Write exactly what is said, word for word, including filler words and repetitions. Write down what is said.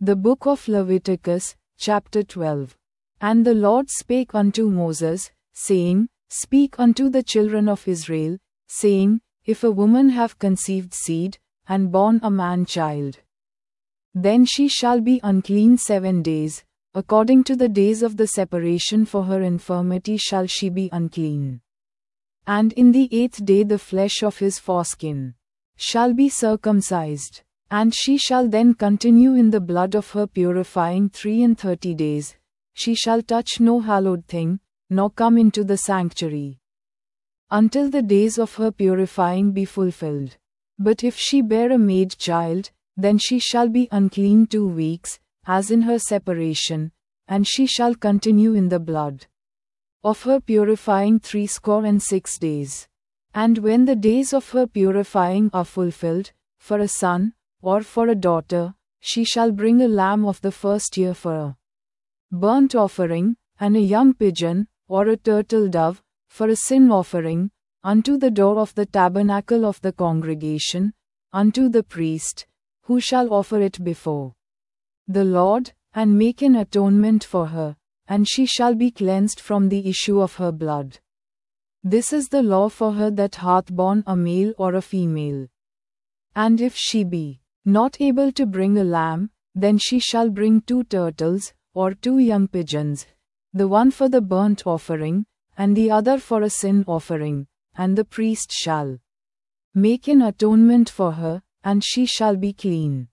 The book of Leviticus, chapter twelve. And the Lord spake unto Moses, saying, Speak unto the children of Israel, saying, If a woman have conceived seed, and born a man child, then she shall be unclean seven days, according to the days of the separation for her infirmity shall she be unclean. And in the eighth day the flesh of his foreskin shall be circumcised, and she shall then continue in the blood of her purifying three and thirty days. She shall touch no hallowed thing, nor come into the sanctuary, until the days of her purifying be fulfilled. But if she bear a maid child, then she shall be unclean two weeks, as in her separation, and she shall continue in the blood of her purifying threescore and six days. And when the days of her purifying are fulfilled, for a son, or for a daughter, she shall bring a lamb of the first year for a burnt offering, and a young pigeon, or a turtle dove, for a sin offering, unto the door of the tabernacle of the congregation, unto the priest, who shall offer it before the Lord, and make an atonement for her, and she shall be cleansed from the issue of her blood. This is the law for her that hath borne a male or a female. And if she be not able to bring a lamb, then she shall bring two turtles, or two young pigeons, the one for the burnt offering, and the other for a sin offering, and the priest shall make an atonement for her, and she shall be clean.